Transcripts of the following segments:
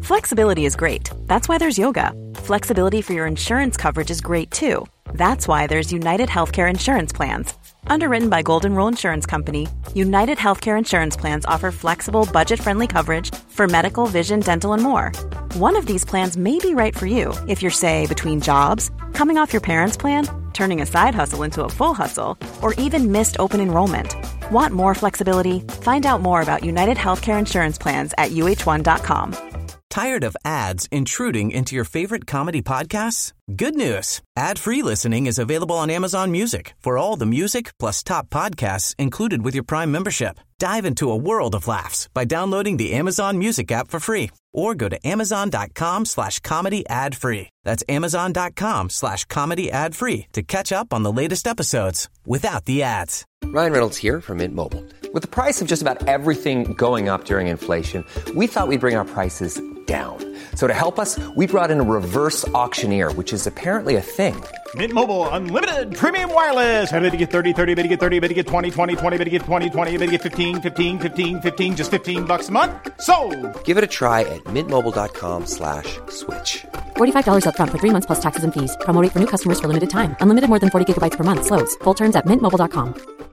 Flexibility is great. That's why there's yoga. Flexibility for your insurance coverage is great too. That's why there's United Healthcare Insurance Plans. Underwritten by Golden Rule Insurance Company, United Healthcare Insurance Plans offer flexible, budget-friendly coverage for medical, vision, dental, and more. One of these plans may be right for you if you're, say, between jobs, coming off your parents' plan, turning a side hustle into a full hustle, or even missed open enrollment. Want more flexibility? Find out more about United Healthcare Insurance Plans at uh1.com. Tired of ads intruding into your favorite comedy podcasts? Good news. Ad-free listening is available on Amazon Music for all the music plus top podcasts included with your Prime membership. Dive into a world of laughs by downloading the Amazon Music app for free or go to amazon.com/comedy ad-free. That's amazon.com/comedy ad-free to catch up on the latest episodes without the ads. Ryan Reynolds here from Mint Mobile. With the price of just about everything going up during inflation, we thought we'd bring our prices down. So to help us, we brought in a reverse auctioneer, which is apparently a thing. Mint Mobile Unlimited Premium Wireless. How to get 30, 30, bit to get 30, bit to get 20, 20, 20, bit to get 20, 20, bit to get 15, 15, 15, 15, just $15 a month? Sold! Give it a try at mintmobile.com/switch. $45 up front for 3 months plus taxes and fees. Promo rate for new customers for limited time. Unlimited more than 40 gigabytes per month. Slows full terms at mintmobile.com.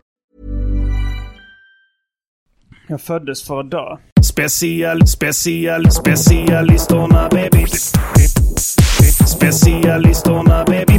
Jag föddes för att dö. Specialisterna, baby. Specialisterna, baby.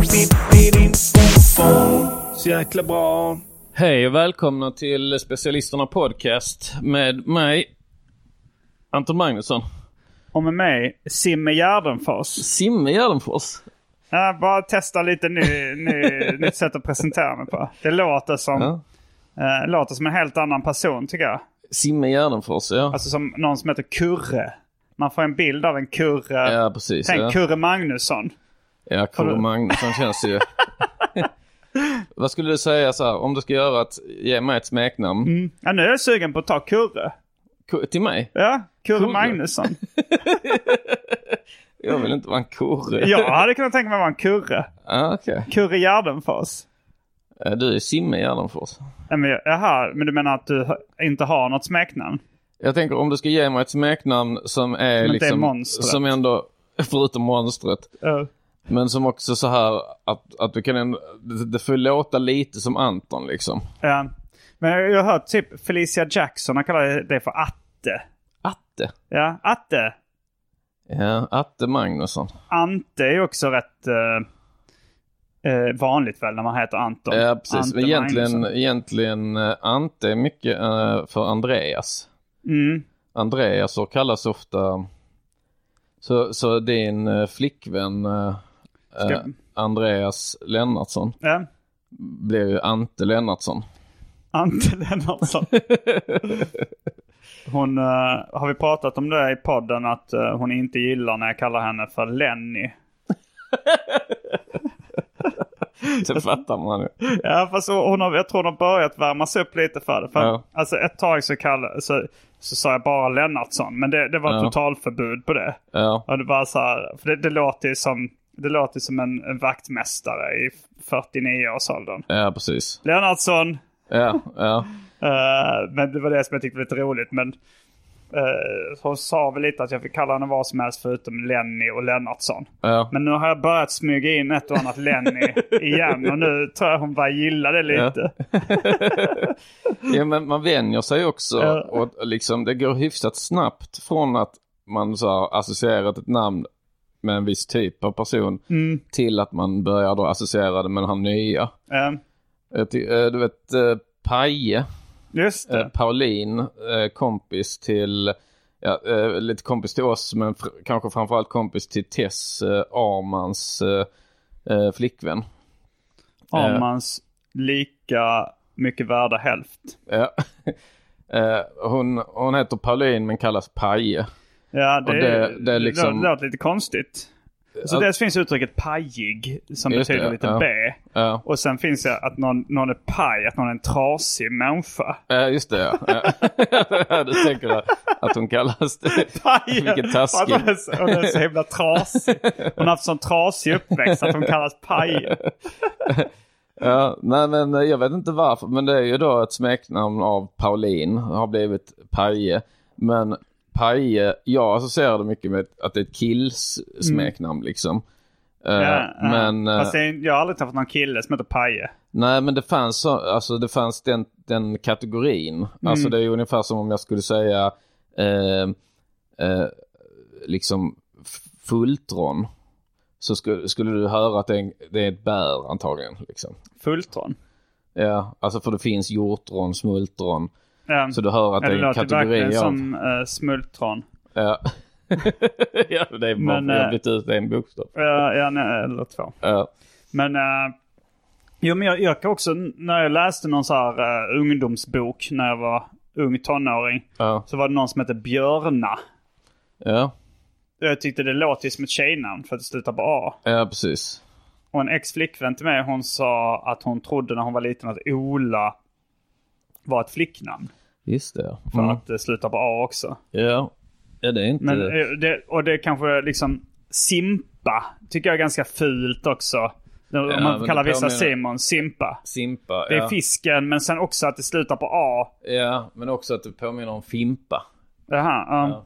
Så jäkla bra. Hej och välkomna till Specialisterna Podcast med mig, Anton Magnusson. Och med mig, Simme Gärdenfors. Simme Gärdenfors? Jag bara testa lite nytt sätt att presentera mig på. Det låter som en helt annan person, tycker jag. Simme Gärdenfors, ja. Alltså som någon som heter Kurre. Man får en bild av en Kurre. Ja, precis. Tänk Kurre Magnusson. Ja, Kurre Magnusson känns ju... Vad skulle du säga så här, om du ska göra ge mig ett smeknamn? Ja, nu är jag sugen på att ta Kurre. Till mig? Ja, Kurre Magnusson. Jag vill inte vara en Kurre. Jag hade kunnat tänka mig vara en Kurre. Okay. Kurre Gärdenfors. Du är Simme Gärdenfors. Men du menar att du inte har något smeknamn? Jag tänker om du ska ge mig ett smeknamn som är liksom... Som ändå, förutom monstret. Men som också så här att du kan det får låta lite som Anton liksom. Ja. Men jag har hört typ Felicia Jackson, jag kallar det för Atte. Atte? Ja, Atte. Ja, Atte Magnusson. Ante är också rätt vanligt väl när man heter Anton. Ja, precis. Men egentligen Ante är mycket för Andreas. Andreas och kallas ofta så din flickvän Andreas Lennartsson blev ju Ante Lennartsson. Ante Lennartsson. Hon har vi pratat om det i podden att hon inte gillar när jag kallar henne för Lenny. Det fattar man ju. Ja, fast jag tror hon har börjat värmas upp lite för det. Alltså ett tag så sa jag bara Lennartsson, men det var totalförbud på det. Ja. Och det var så här, för det låter som en vaktmästare i 49-årsåldern. Ja, precis. Lennartsson. Ja. Men det var det som jag tyckte var lite roligt. Men hon sa väl lite att jag fick kalla henne vad som helst förutom Lenny och Lennartsson. Ja. Men nu har jag börjat smyga in ett och annat Lenny igen. Och nu tror jag hon bara gillar det lite. Ja, men man vänjer sig också. Och liksom, det går hyfsat snabbt från att man så har associerat ett namn med en viss typ av person till att man börjar då associera det med den här nya. Du vet, Paje. Just det. Pauline, kompis till lite kompis till oss, men kanske framförallt kompis till Tess, Armans flickvän. Armans lika mycket värda hälft. Ja. Hon heter Pauline men kallas Paje. Ja, det låter lite konstigt. Så dels finns uttrycket pajig som betyder lite B. Ja. Och sen finns det att någon är paj, att någon är en trasig människa. Ja, just det. Ja. Du tänker att hon kallas det. Paj. Vilket taskig. Hon är så himla trasig. Hon har haft sån trasig uppväxt att hon kallas paj. Ja, nej men jag vet inte varför. Men det är ju då ett smeknamn av Pauline. Har blivit Paje. Men Paje, jag associerade mycket med att det är ett killsmeknamn liksom. Men fast jag har aldrig träffat någon kille som heter Paje. Nej, men det fanns den kategorin. Alltså det är ungefär som om jag skulle säga liksom Fultron. Så skulle du höra att det är ett bär antagligen liksom. Fultron? Ja, alltså för det finns hjortron, smultron. Ja. Så du hör att det är en kategori av... som smultron. Ja. Ja, det är bara jag har blivit ut en bokstav. Ja, nej, eller två. Ja. Men jag kan också, när jag läste någon så här ungdomsbok när jag var ung tonåring, så var det någon som hette Björna. Ja. Jag tyckte det låter som ett tjejnamn för att det slutar på A. Ja, precis. Och en ex-flickvän till mig, hon sa att hon trodde när hon var liten att Ola var ett flicknamn. Just det. För att det slutar på A också. Ja, det är inte... Men det är kanske liksom Simpa tycker jag är ganska fult också. Om man kallar vissa Simon Simpa. Simpa, det är fisken, men sen också att det slutar på A. Ja, men också att det påminner om Fimpa. Jaha, ja.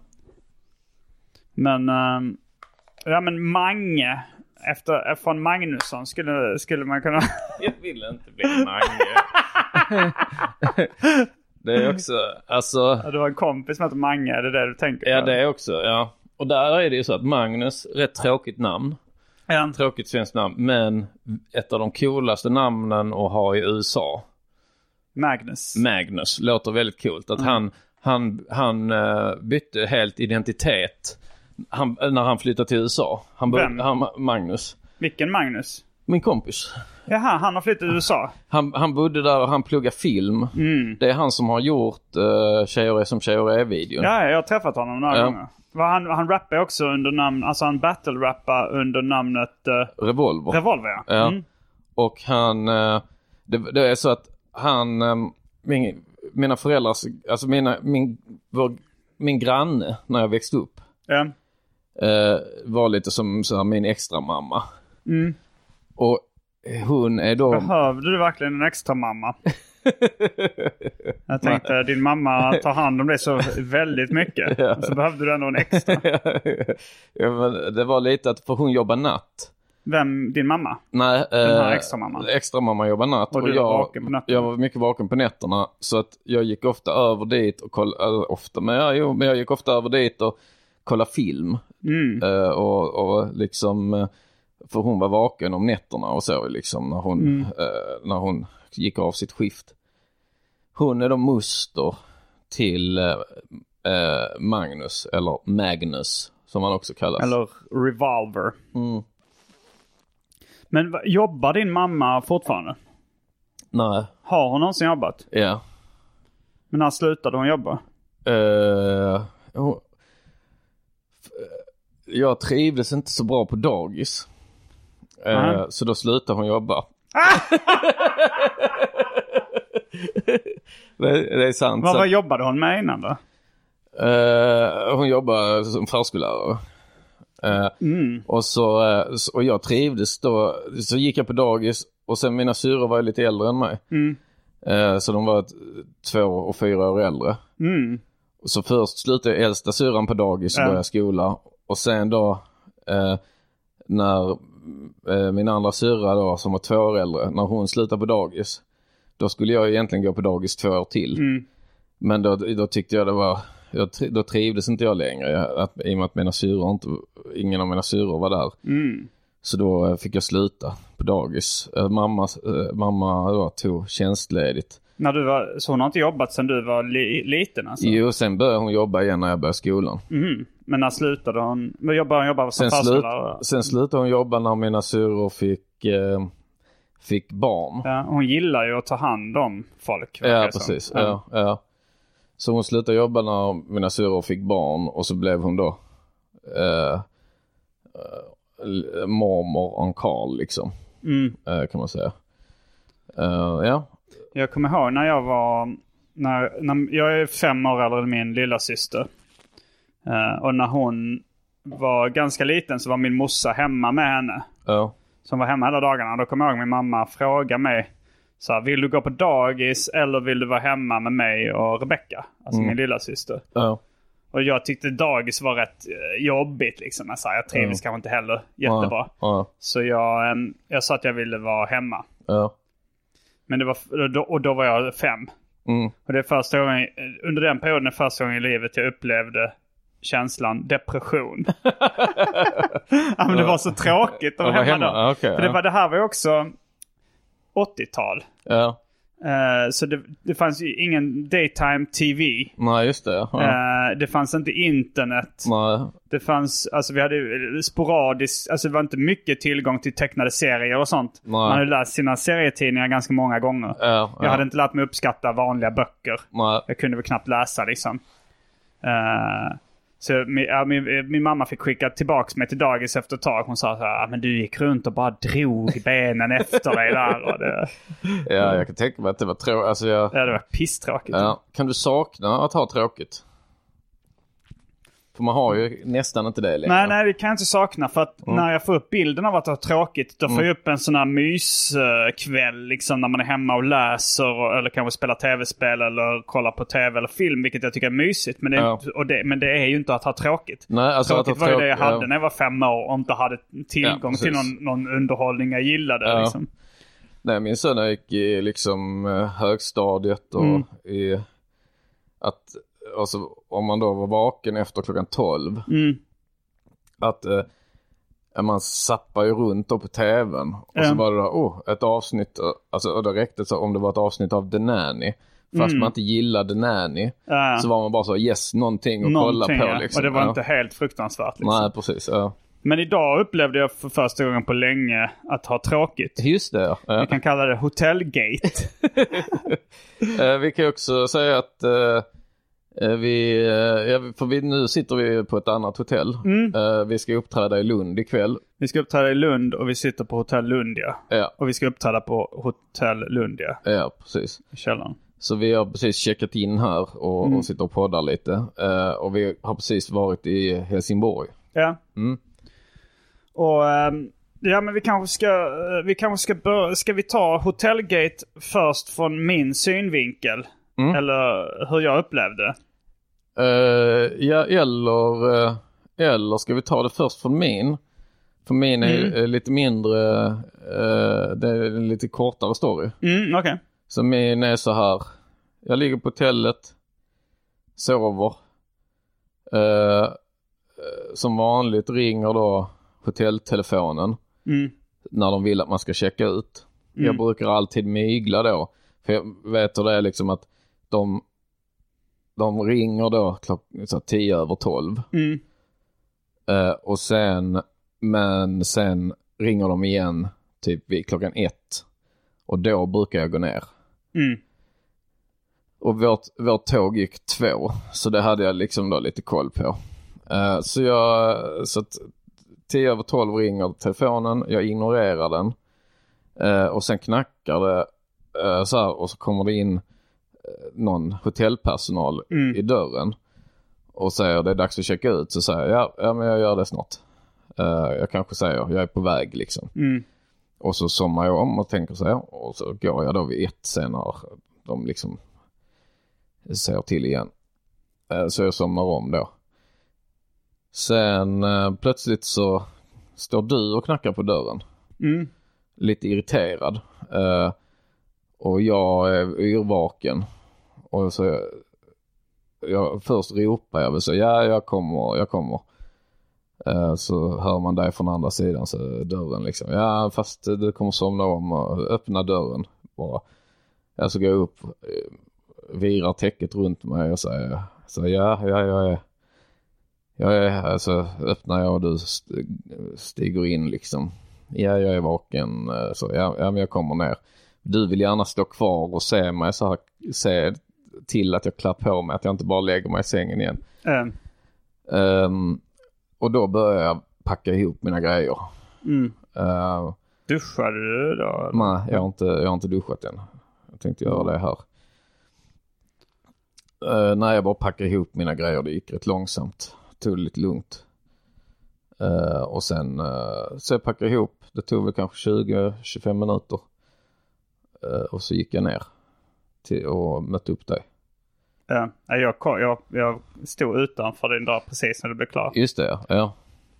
Men Mange från Magnusson skulle man kunna... Jag vill inte bli Mange. Det är också, alltså... Du har en kompis som heter Mange, är det du tänker på? Ja, det är också, ja. Och där är det ju så att Magnus, rätt tråkigt namn. Ja. Tråkigt svenskt namn, men ett av de coolaste namnen att ha i USA. Magnus låter väldigt coolt. Att han bytte helt identitet när han flyttade till USA. Magnus. Vilken Magnus? Min kompis. Jaha, han har flyttat till USA. Han bodde där och han pluggade film. Det är han som har gjort Tjejer är som tjejer är-videon. Ja, jag har träffat honom några gånger. Han rappar också under namn, alltså han battle-rappar under namnet Revolver. Revolver, ja. Och han, det är så att han, mina föräldrar, alltså min granne när jag växte upp var lite som så här, min extra mamma. Och hon är då... Behövde du verkligen en extra mamma? Jag tänkte, din mamma tar hand om det så väldigt mycket. Och så behövde du ändå en extra. Ja, men det var lite att, för hon jobbar natt. Vem? Din mamma? Nej, den här extra mamma. Extra mamma jobbar natt. Och du var vaken på nätterna? Jag var mycket vaken på nätterna. Så att jag gick ofta över dit och men jag gick ofta över dit och kollade film. Och liksom... För hon var vaken om nätterna och så liksom när hon gick av sitt skift. Hon är då moster till Magnus, eller Magnus som han också kallas. Eller Revolver. Men jobbar din mamma fortfarande? Nej. Har hon någonsin jobbat? Ja. Men när slutade hon jobba? Jag trivdes inte så bra på dagis. Så då slutade hon jobba. Det är sant. Vad jobbade hon med innan då? Hon jobbade som förskollärare. Och jag trivdes då. Så gick jag på dagis. Och sen mina syror var lite äldre än mig. Så de var 2 och 4 år äldre. Så först slutade jag äldsta syran på dagis och började skola. Och sen då när min andra syra då, som var 2 år äldre, när hon slutade på dagis, då skulle jag egentligen gå på dagis 2 år till. Men då tyckte jag det var, då trivdes inte jag längre i och med att ingen av mina syror var där. Så då fick jag sluta på dagis. Mamma då tog tjänstledigt. Så hon har inte jobbat sedan du var liten alltså? Jo, sen började hon jobba igen när jag började skolan. Men när slutade hon? Jobba som förskollärare? Sen slutade hon jobba när mina syror fick barn. Ja, hon gillar ju att ta hand om folk. Ja, precis. Ja. Så hon slutade jobba när mina syror fick barn. Och så blev hon då mormor on call liksom. Kan man säga. Ja. Jag kommer ihåg när jag var... När jag är 5 år äldre än min lilla syster. Och när hon var ganska liten så var min morsa hemma med henne. Som var hemma hela dagarna. Då kommer jag ihåg min mamma fråga mig så här, vill du gå på dagis eller vill du vara hemma med mig och Rebecca? Alltså min lilla syster. Och jag tyckte dagis var rätt jobbigt liksom. Jag trivdes kanske inte heller jättebra. Så jag sa att jag ville vara hemma. Men det var, då var jag 5. Och det är första gången, under den perioden första gången i livet jag upplevde känslan depression. Men det var så tråkigt att vara hemma då. För det här var ju också 80-tal. Så det fanns ju ingen daytime TV. Nej, just det. Det fanns inte internet. Nej. Det fanns, alltså vi hade sporadiskt, alltså det var inte mycket tillgång till tecknade serier och sånt. Nej. Man hade läst sina serietidningar ganska många gånger. Jag hade inte lärt mig uppskatta vanliga böcker. Nej. Jag kunde väl knappt läsa liksom. Så min mamma fick skicka tillbaka mig till dagis efter ett tag. Hon sa så här, men du gick runt och bara drog benen efter dig där. Och det... Ja, jag kan tänka mig att det var tråkigt. Alltså Ja, det var pisstråkigt. Ja. Kan du sakna att ha tråkigt? För man har ju nästan inte det längre. Nej, det kan jag inte sakna. För att när jag får upp bilden av att ha tråkigt, då får jag upp en sån här myskväll liksom, när man är hemma och läser eller kanske spelar tv-spel eller kollar på tv eller film, vilket jag tycker är mysigt. Men men det är ju inte att ha tråkigt. Nej, alltså tråkigt var ju det jag hade när jag var 5 år och inte hade tillgång till någon underhållning jag gillade. Liksom. Nej, min son gick i liksom högstadiet och i att... Alltså, om man då var vaken efter klockan 12 att man zappar ju runt då på tvn och så var det då ett avsnitt, alltså, och det räckte så om det var ett avsnitt av The Nanny, fast man inte gillade The Nanny så var man bara så någonting att kolla på liksom. Och det var inte helt fruktansvärt liksom. Nej, precis, Men idag upplevde jag för första gången på länge att ha tråkigt. Just det, Vi kan kalla det hotellgate. Vi kan också säga att nu sitter vi på ett annat hotell. Vi ska uppträda i Lund ikväll. Vi ska uppträda i Lund och vi sitter på Hotell Lundia. Och vi ska uppträda på Hotell Lundia. Ja, precis. I källaren. Så vi har precis checkat in här och sitter och poddar lite. Och vi har precis varit i Helsingborg. Ja. Och men ska vi ta Hotellgate först från min synvinkel? Eller hur jag upplevde det. Eller ska vi ta det först från min? För min är lite mindre, det är en lite kortare story. Okay. Så min är så här. Jag ligger på hotellet, sover. Som vanligt ringer då hotelltelefonen när de vill att man ska checka ut. Jag brukar alltid mygla då. För jag vet hur det är liksom att de ringer då 10:12. Och sen ringer de igen typ vid 1:00. Och då brukar jag gå ner. Och vårt tåg gick 2. Så det hade jag liksom då lite koll på. Så att 10:12 ringer telefonen. Jag ignorerar den. Och sen knackar det så här, och så kommer det in någon hotellpersonal i dörren och säger det är dags att checka ut. Så säger jag, ja men jag gör det snart. Jag kanske säger, jag är på väg liksom. Och så somnar jag om och tänker så här, och så går jag då vid 1 sen när de liksom säger till igen. Så jag somnar om då. Sen plötsligt så står du och knackar på dörren. Lite irriterad. Och jag är yrvaken. Och så jag först ropar jag väl så jag kommer. Så hör man dig från andra sidan så dörren liksom. Ja, fast du kommer somna om och öppna dörren bara. Jag så går upp, virar täcket runt mig och säger så jag är så öppnar jag och du stiger in liksom. Ja, jag är vaken så men jag kommer ner. Du vill gärna stå kvar och se mig så här, se till att jag klär på mig, att jag inte bara lägger mig i sängen igen. Och då börjar jag packa ihop mina grejer. Duschade du då? Nej, jag har inte duschat än. Jag tänkte göra det här. När jag bara packade ihop mina grejer, det gick rätt långsamt. Tog det lite lugnt. Och sen så jag packade ihop. Det tog väl kanske 20-25 minuter. Och så gick jag ner och mötte upp dig. Jag stod utanför din dörr precis när du blev klar. Just det, ja.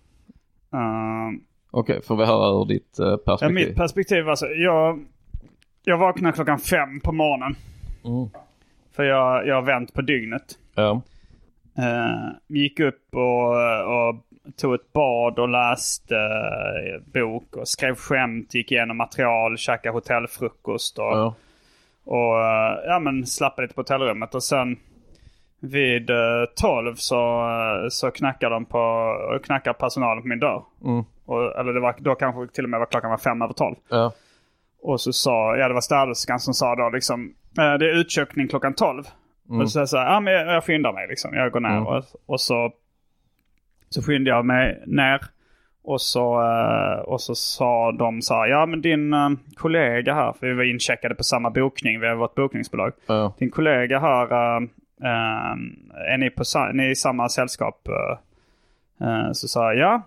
Okej, får vi höra ur ditt perspektiv? Ja, mitt perspektiv alltså, jag vaknade 5:00 på morgonen. För jag har vänt på dygnet. Ja. Gick upp och tog ett bad och läste bok och skrev skämt, gick igenom material, käkade hotellfrukost och slappade lite på hotellrummet. Och sen vid 12 så knackar personalen på min dörr. Då kanske till och med klockan var 5:05. Ja. Och så sa, det var städerskan som sa då liksom, det är utköpning klockan 12. Och så sa jag, men jag skyndar mig liksom. Jag går ner och så skyndade jag mig ner. Och så sa de, ja men din kollega här, för vi var incheckade på samma bokning, vi har vårt bokningsbolag. Din kollega här, är ni i samma sällskap? Så sa jag,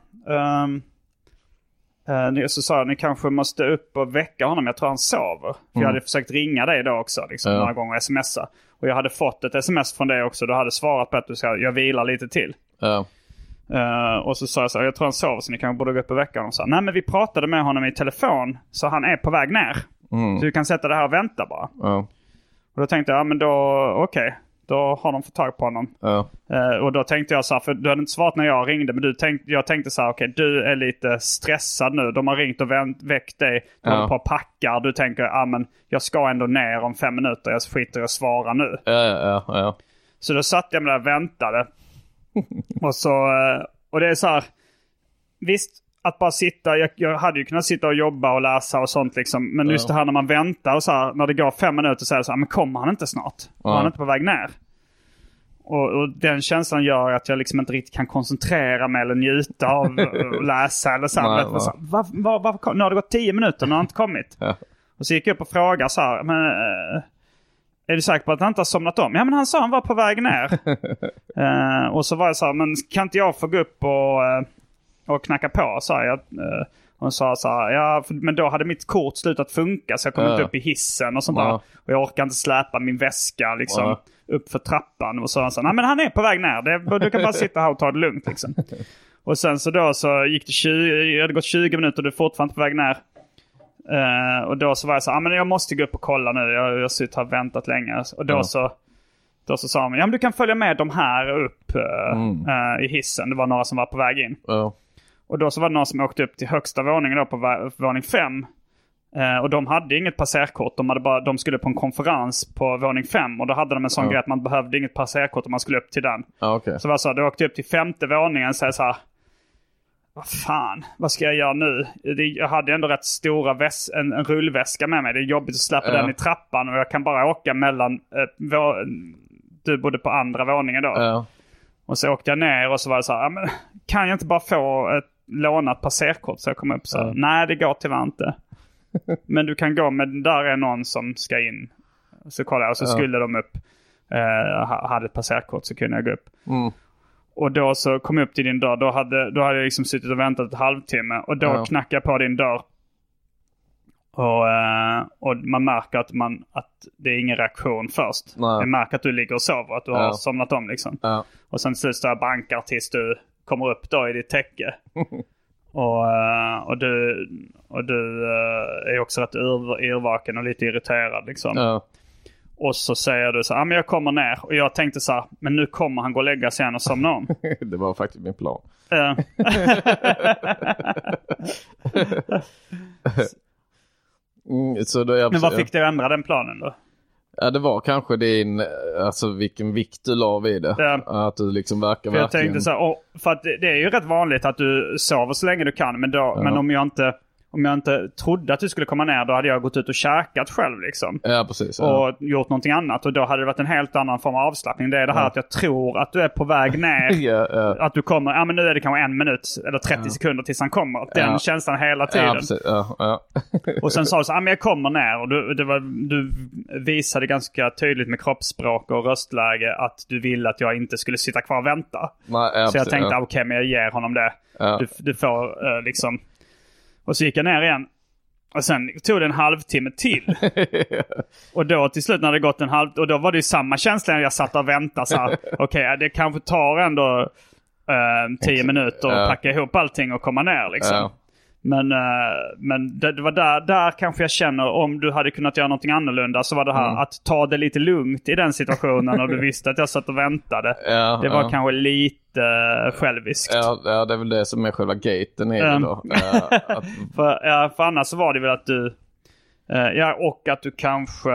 så sa jag, ni kanske måste upp och väcka honom, jag tror han sover. För jag hade försökt ringa dig då också, liksom, några gånger och smsa. Och jag hade fått ett sms från dig också, du hade svarat på att jag vilar lite till. Och så sa jag så här, jag tror han sover så ni kanske borde gå upp och väcka honom. Så, nej men vi pratade med honom i telefon, så han är på väg ner. Så du kan sätta det här och vänta bara. Och då tänkte jag, men då okej. Då har de fått tag på honom. Och då tänkte jag så här, för du hade inte svarat när jag ringde, men jag tänkte så här, okej, du är lite stressad nu. De har ringt och väckt dig. Du håller på att packa. Du tänker, men jag ska ändå ner om 5 minuter. Jag skiter i att svara nu. Ja. Så då satt jag med där och väntade. och det är så här, visst, att bara sitta, jag hade ju kunnat sitta och jobba och läsa och sånt liksom. Men just det här när man väntar och så här, när det går 5 minuter så är det så här, men kommer han inte snart? Han är inte på väg ner. Och den känslan gör att jag liksom inte riktigt kan koncentrera mig eller njuta av att läsa eller så här. Nu har det gått 10 minuter och han har inte kommit. Och så gick jag upp och frågade så här, men är du säker på att han inte har somnat om? Ja, men han sa han var på väg ner. Och så var jag så här, men kan inte jag få gå upp och knacka på, sa jag. Och sa så här, men då hade mitt kort slutat funka så jag kom inte upp i hissen och sånt där. Och jag orkade inte släpa min väska liksom upp för trappan. Och så han sa, nej men han är på väg ner. Du kan bara sitta här och ta det lugnt liksom. Och sen så gick det hade gått 20 minuter och du är fortfarande på väg ner. Och då så var jag så här, men jag måste gå upp och kolla nu. Jag har suttit här och väntat länge. Och då så sa han, ja men du kan följa med de här upp i hissen. Det var några som var på väg in. Och då så var det någon som åkte upp till högsta våningen då på våning 5. Och de hade inget passerkort. De skulle på en konferens på våning 5. Och då hade de en sån grej att man behövde inget passerkort om man skulle upp till den. Så var så här, då åkte upp till 5:e våningen så här, vad fan, vad ska jag göra nu? Jag hade ändå rätt stora en rullväska med mig. Det är jobbigt att släppa den i trappan. Och jag kan bara åka mellan du bodde på andra våningen då. Och så åkte jag ner och så var det så här, men kan jag inte bara få ett lånat passerkort så jag kommer upp så? Nej, det går tyvärr inte. Men du kan gå med, där är någon som ska in. Så kollade jag och så skulle de upp. Hade ett passerkort så kunde jag gå upp. Och då så kom jag upp till din dörr. Då hade jag liksom suttit och väntat ett halvtimme. Och då knackade jag på din dörr. Och man märker att det är ingen reaktion först. Man märker att du ligger och sover, att du har somnat om liksom. Och sen står jag bankar tills du kommer upp då i ditt täcke. och du är också rätt yrvaken och lite irriterad liksom. Och så säger du så här, men jag kommer ner. Och jag tänkte så här, men nu kommer han gå och lägga sig igen och somna om. Det var faktiskt min plan. Men vad fick du ändra den planen då? Ja, det var kanske vilken vikt du la vid det. Att du liksom verkar för jag tänkte så här, för att det är ju rätt vanligt att du sover så länge du kan. Men om jag inte trodde att du skulle komma ner, då hade jag gått ut och käkat själv liksom. Ja, precis. Och gjort någonting annat. Och då hade det varit en helt annan form av avslappning. Det är det här att jag tror att du är på väg ner. Att du kommer, men nu är det kanske 1 minut eller 30 sekunder tills han kommer. Den känslan hela tiden. Ja, precis. Och sen sa du så men jag kommer ner. Och du visade ganska tydligt med kroppsspråk och röstläge att du ville att jag inte skulle sitta kvar och vänta. Så jag tänkte, okej, men jag ger honom det. Du får liksom... Och så gick jag ner igen. Och sen tog det en halvtimme till. Och då till slut när det gått en halvtimme, och då var det ju samma känsla när jag satt och väntade så här. Okej, det kanske tar ändå 10 minuter att packa ihop allting och komma ner liksom. Ja. Men det var där kanske jag känner, om du hade kunnat göra någonting annorlunda, så var det här att ta det lite lugnt i den situationen och du visste att jag satt och väntade. Det var kanske lite själviskt. Ja, det är väl det som är själva gaten i det då. För annars så var det väl att du och att du kanske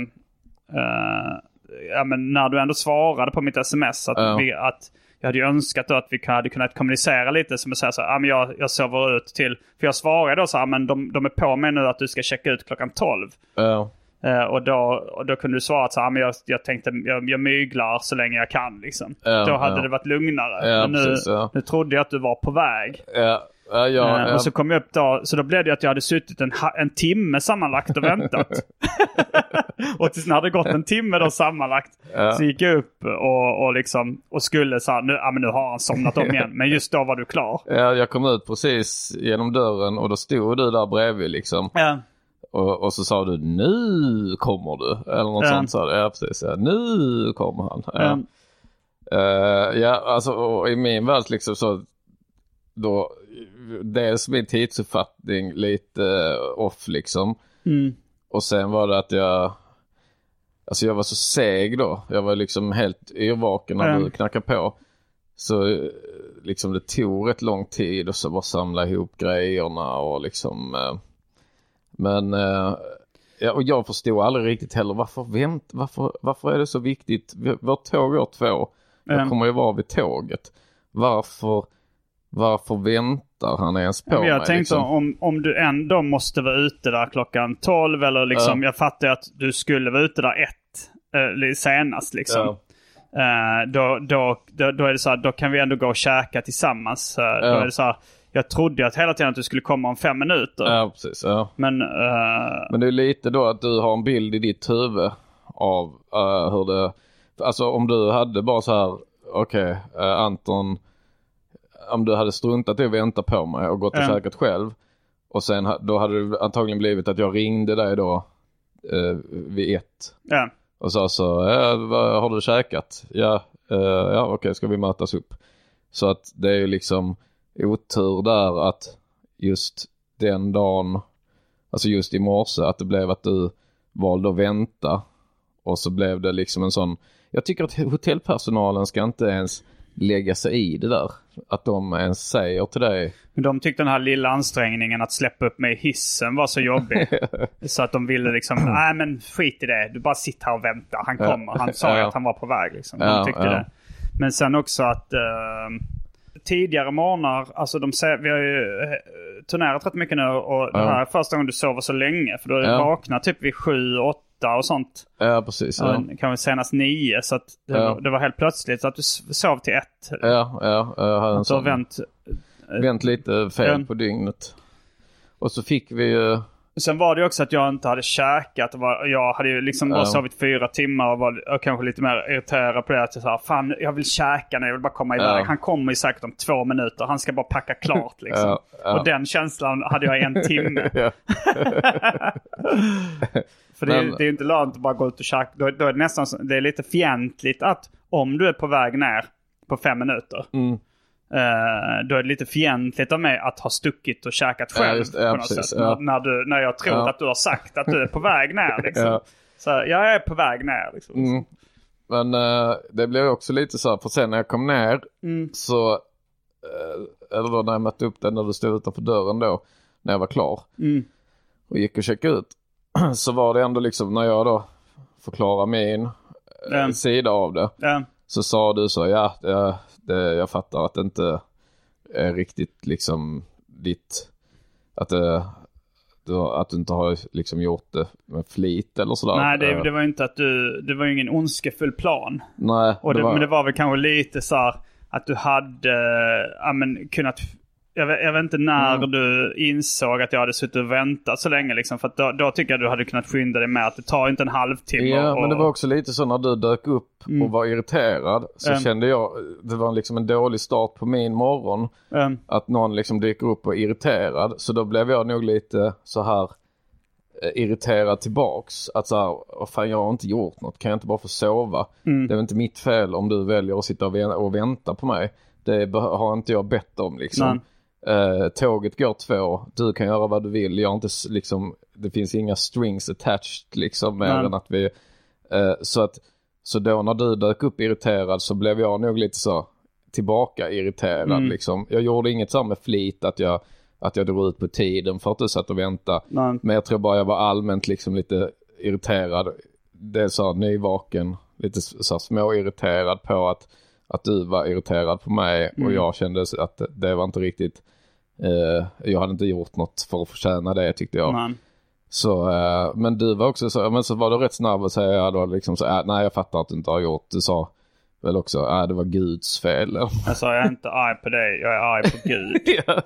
men när du ändå svarade på mitt sms att jag hade ju önskat då att vi hade kunnat kommunicera lite, som att säga så men jag sover ut till, för jag svarade då så här, men de är på mig nu att du ska checka ut klockan 12. Och då kunde du svara så här, men jag tänkte jag myglar så länge jag kan liksom. Då hade det varit lugnare. Men nu trodde jag att du var på väg. Och så kom jag upp då, så då blev det att jag hade suttit en timme sammanlagt och väntat. Och tills när det gått en timme då sammanlagt, så gick jag upp och liksom och skulle så här, nu har han somnat om igen. Men just då var du klar. Jag kom ut precis genom dörren och då stod du där bredvid liksom. Och så sa du, nu kommer du. Eller något sånt sa du. Ja, precis. Nu kommer han. Alltså och i min värld liksom så då, dels min tidsuppfattning lite off liksom. Och sen var det att jag var så seg då. Jag var liksom helt yrvaken när du knackade på. Så liksom det tog rätt lång tid och så bara samla ihop grejerna och liksom och jag förstod aldrig riktigt heller varför är det så viktigt. Vårt tåg går 2. Jag kommer ju vara vid tåget. Varför väntar han ens på mig? Jag tänkte liksom, om du ändå måste vara ute där klockan 12 eller liksom, jag fattar att du skulle vara ute där 1 senast liksom. Då är det så här, då kan vi ändå gå och käka tillsammans. Då är det så här, jag trodde att hela tiden att du skulle komma om 5 minuter. Ja, precis. Ja. Men det är lite då att du har en bild i ditt huvud av hur det... Alltså om du hade bara så här, okej, Anton, om du hade struntat i att vänta på mig och gått och käkat själv, och sen då hade det antagligen blivit att jag ringde dig då vid 1. Ja. Och sa så, vad har du käkat? Ja, okej, ska vi mötas upp? Så att det är ju liksom otur där att just den dagen, alltså just i morse, att det blev att du valde att vänta, och så blev det liksom en sån, jag tycker att hotellpersonalen ska inte ens lägga sig i det där, att de ens säger till dig. De tyckte den här lilla ansträngningen att släppa upp mig i hissen var så jobbig. Så att de ville liksom, nej men skit i det, du bara sitter här och väntar, han kommer, han sa ju att han var på väg liksom. De tyckte det. Men sen också att tidigare morgnar, alltså vi har ju turnerat rätt mycket nu, och det här är första gången du sover så länge, för då är du vaknar typ vid 7-8 och sånt. Ja, precis. Kan vi senast 9, så att det var helt plötsligt så att du sov till 1. Jag hade en sån. Vänt lite fel på dygnet. Och så fick vi ju... Sen var det också att jag inte hade käkat. Jag hade ju liksom bara sovit 4 timmar och var kanske lite mer irriterad på det. Att jag sa, fan, jag vill käka när jag vill bara komma iväg. Han kommer ju säkert om 2 minuter. Han ska bara packa klart liksom. Och den känslan hade jag i 1 timme. För det är ju inte lönt att bara gå ut och käka. Då är det nästan, det är lite fientligt att om du är på väg ner på 5 minuter... då är det lite fientligt av mig att ha stuckit och käkat själv på något sätt. När jag tror att du har sagt att du är på väg ner liksom. Så jag är på väg ner liksom. Men det blev också lite så här, för sen när jag kom ner så eller då när jag mötte upp den, när du stod utanför dörren då, när jag var klar och gick och checkade ut, så var det ändå liksom, när jag då förklarar min sida av det, så sa du så, jag fattar att det inte är riktigt liksom ditt, att du inte har liksom gjort det med flit eller sådär. Nej, det var inte att det var ju ingen ondskefull plan. Nej. Men det var väl kanske lite så här att du hade kunnat, jag vet inte när du insåg att jag hade suttit och väntat så länge liksom, för att då tycker jag du hade kunnat skynda dig med att det tar inte en halvtimme. Ja, men det var också lite så när du dök upp och var irriterad, så kände jag, det var liksom en dålig start på min morgon, att någon liksom dyker upp och är irriterad, så då blev jag nog lite så här, irriterad tillbaks. Att så här, fan, jag har inte gjort något. Kan jag inte bara få sova? Det är väl inte mitt fel om du väljer att sitta och vänta på mig. Det har inte jag bett om liksom. Tåget går 2. Du kan göra vad du vill. Jag har inte liksom, det finns inga strings attached liksom, mer än att vi så då när du dök upp irriterad så blev jag nog lite så tillbaka irriterad liksom. Jag gjorde inget så med flit att jag drog ut på tiden för att du satt och väntade. Men jag tror bara jag var allmänt liksom lite irriterad. Det är så nyvaken, lite så små irriterad på att du var irriterad på mig och jag kände att det var inte riktigt jag hade inte gjort något för att förtjäna det, tyckte jag. Så, men du var också så, men så var du rätt snabb att säga då liksom så, nej jag fattar att du inte har gjort. Du sa väl också, det var Guds fel. Jag sa, jag är inte arg på dig, jag är arg på Gud.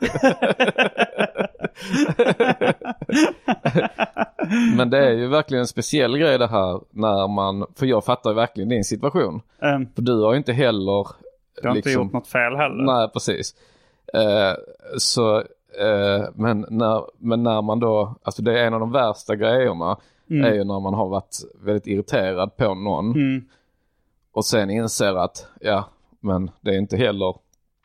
Men det är ju verkligen en speciell grej det här när man, för jag fattar verkligen din situation. För du har ju inte heller du har inte gjort något fel heller. Nej, precis. Men när man då, alltså det är en av de värsta grejerna är ju när man har varit väldigt irriterad på någon och sen inser att men det är inte heller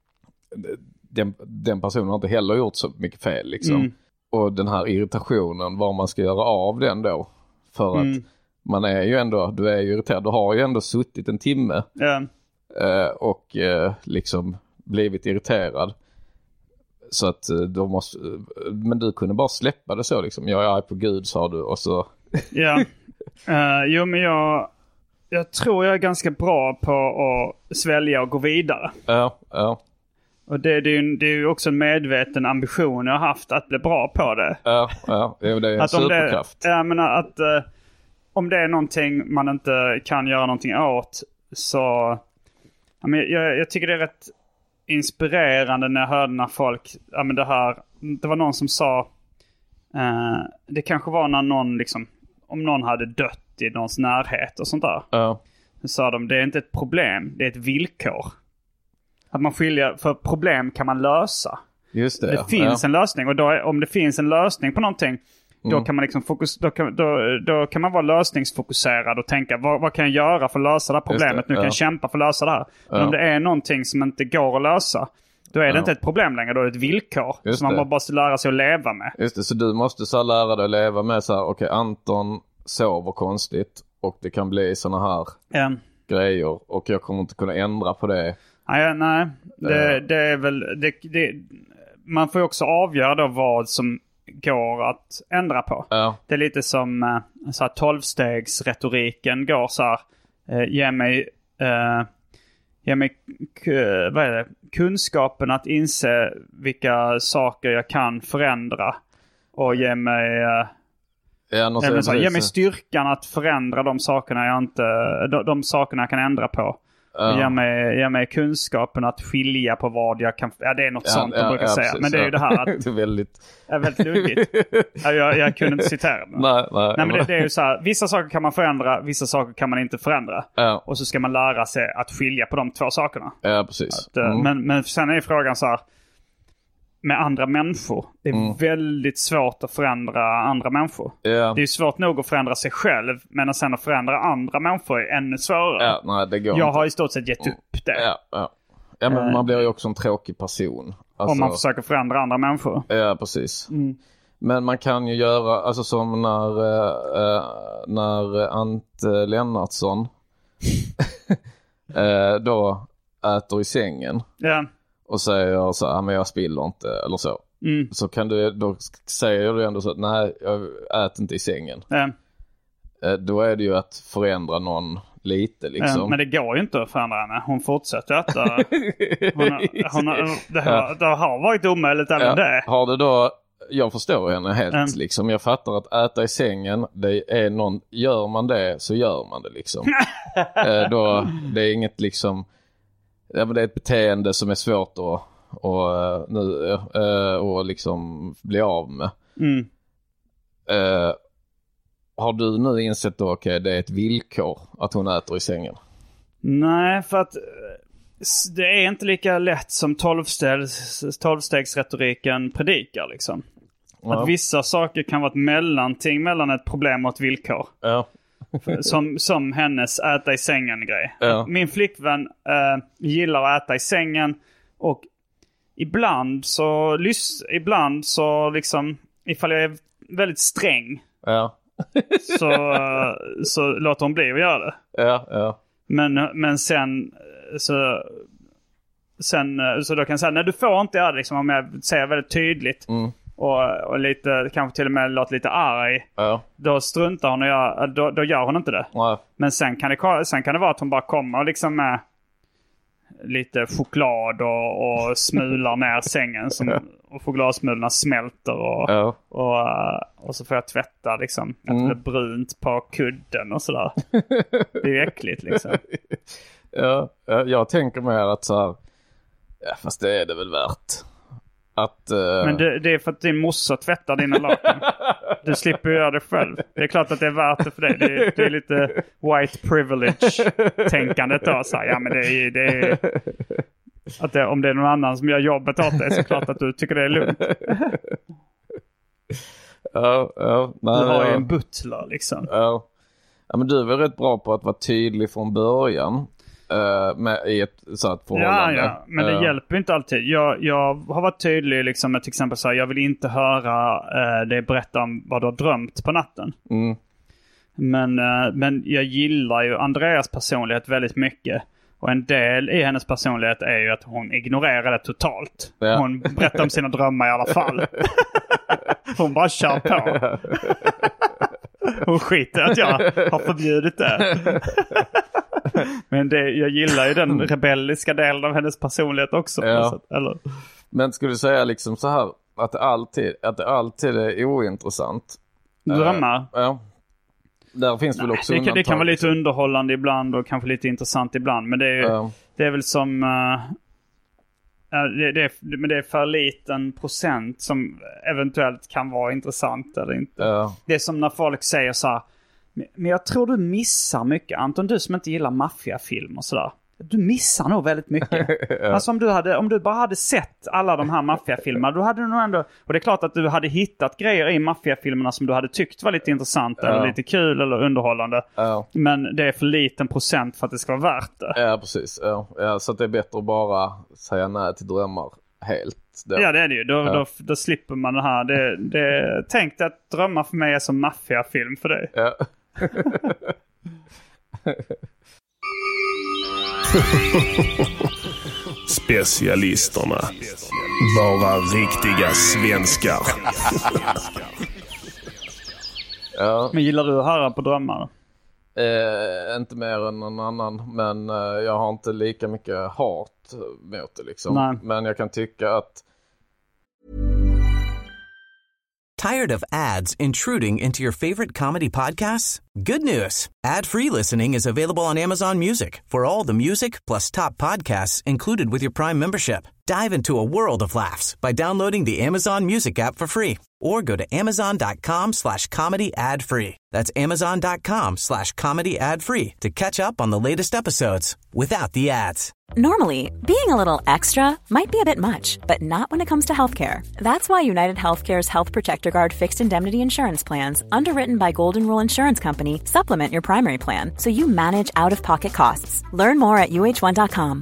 den personen har inte heller gjort så mycket fel liksom. Och den här irritationen, vad man ska göra av den då, för att man är ju ändå, du är ju irriterad, du har ju ändå suttit en timme och liksom blivit irriterad. Så att men du kunde bara släppa det så liksom. Jag är arg på Gud, sa du, och så. Jo, men jag tror jag är ganska bra på att svälja och gå vidare. Ja. Och det är ju också en medveten ambition jag har haft att bli bra på det. Ja. Det är en superkraft. Jag menar att om det är någonting man inte kan göra någonting åt, så jag tycker det är rätt inspirerande när jag hörde när folk, det var någon som sa det kanske var när någon liksom, om någon hade dött i någons närhet och sånt där. Så sa de, det är inte ett problem, det är ett villkor. Att man skiljer, för problem kan man lösa. Just det. Det finns en lösning, och då, om det finns en lösning på någonting, då kan man liksom då kan man vara lösningsfokuserad och tänka, vad kan jag göra för att lösa det här problemet? Nu kan jag kämpa för att lösa det här. Men om det är någonting som inte går att lösa, då är det inte ett problem längre, då är det ett villkor som man bara måste lära sig att leva med. Just det, så du måste så lära dig att leva med så här, okej, Anton sover konstigt och det kan bli såna här grejer och jag kommer inte kunna ändra på det. Nej, det är väl man får ju också avgöra då vad som går att ändra på. Det är lite som så här 12-stegsretoriken går så här, ge mig vad är det? Kunskapen att inse vilka saker jag kan förändra, och ge mig ge mig styrkan att förändra de sakerna de sakerna jag kan ändra på. Ge mig kunskapen att skilja på vad jag kan. Det är något sånt de brukar säga. Precis, men det är ju det här att det är väldigt luddigt. jag kunde inte citera det. Nej, men det är ju så här, vissa saker kan man förändra, vissa saker kan man inte förändra. Och så ska man lära sig att skilja på de två sakerna. Ja, precis. Men sen är frågan så här, med andra människor. Det är väldigt svårt att förändra andra människor. Det är svårt nog att förändra sig själv, men sen att förändra andra människor är ännu svårare. Nej, det går jag inte. har i stort sett gett upp det. Ja, men man blir ju också en tråkig person. Alltså, om man försöker förändra andra människor. Ja, precis. Men man kan ju göra, alltså som när Ante Lennartsson då äter i sängen. Och säger så här, men jag spiller inte eller så. Så kan du, då säger du ändå så att nej, jag äter inte i sängen. Då är det ju att förändra någon lite liksom. Men det går ju inte att förändra henne. Hon fortsätter äta. Det har varit omöjligt även det. Har det då, jag förstår henne helt liksom. Jag fattar att äta i sängen, det är någon, gör man det så gör man det liksom. Då, det är inget liksom. Ja, men det är ett beteende som är svårt att liksom bli av med. Har du nu insett då, okej, det är ett villkor att hon äter i sängen? Nej, för att det är inte lika lätt som 12-stegsretoriken predikar liksom. Att vissa saker kan vara ett mellanting mellan ett problem och ett villkor. Ja. Som hennes äta i sängen grej. Ja. Min flickvän gillar att äta i sängen. Och ibland så liksom, ifall jag är väldigt sträng. Ja. så låter hon bli att göra det. Ja. Men sen så då kan jag säga, nej, du får inte göra det liksom, om jag säger väldigt tydligt. Och lite, kanske till och med låter lite arg. Ja. Då struntar hon och då gör hon inte det. Ja. Men sen kan det vara att hon bara kommer liksom med lite choklad och smular ner sängen och chokladsmulorna smälter och så får jag tvätta liksom att det blir brunt på kudden och sådär. Det är ju äckligt liksom. Ja, jag tänker mer att så här, ja, fast det är det väl värt. Men det är för att din morsa tvättar dina lakan. Du slipper göra det själv. Det är klart att det är värt det för dig. Det är lite white privilege-tänkandet då. Så här, ja, men det är att om det är någon annan som gör jobbet åt dig, så klart att du tycker det är lugnt. Nej, du har ju en butler liksom. Ja, men du är väl rätt bra på att vara tydlig från början. I ett sådant förhållande. Ja, men det hjälper inte alltid. Jag har varit tydlig liksom, med till exempel så här, jag vill inte höra dig berätta om vad du har drömt på natten. Men jag gillar ju Andreas personlighet väldigt mycket. Och en del i hennes personlighet är ju att hon ignorerar det totalt. Ja. Hon berättar om sina drömmar i alla fall. Hon bara kör på. Hon skiter att jag har förbjudit det. Men jag gillar ju den rebelliska delen av hennes personlighet också. Ja. Eller? Men skulle du säga liksom så här att det alltid är ointressant? Drömmar? Ja. Där finns väl också det kan vara lite underhållande ibland och kanske lite intressant ibland. Men det är väl som... men det är för liten procent som eventuellt kan vara intressant eller inte. Det är som när folk säger så här: men jag tror du missar mycket, Anton, du som inte gillar maffiafilm och sådär. Du missar nog väldigt mycket. Alltså om du bara hade sett alla de här maffiafilmerna, då hade du nog ändå... Och det är klart att du hade hittat grejer i maffiafilmerna som du hade tyckt var lite intressant eller lite kul eller underhållande. Men det är för liten procent för att det ska vara värt det. Ja, precis. Ja, så att det är bättre att bara säga nej till drömmar helt. Ja, det är det ju. Då slipper man det här. Tänk dig att drömmar för mig är som maffiafilm för dig. Ja. Specialisterna. Bara riktiga svenskar. Ja. Men gillar du att höra på drömmar? Inte mer än någon annan. Men jag har inte lika mycket hat mot det liksom. Nej. Men jag kan tycka att... Tired of ads intruding into your favorite comedy podcasts? Good news. Ad-free listening is available on Amazon Music for all the music plus top podcasts included with your Prime membership. Dive into a world of laughs by downloading the Amazon Music app for free or go to amazon.com/comedy ad-free. That's amazon.com/comedy ad-free to catch up on the latest episodes without the ads. Normally, being a little extra might be a bit much, but not when it comes to healthcare. That's why United Healthcare's Health Protector Guard fixed indemnity insurance plans, underwritten by Golden Rule Insurance Company, supplement your primary plan so you manage out-of-pocket costs. Learn more at uh1.com.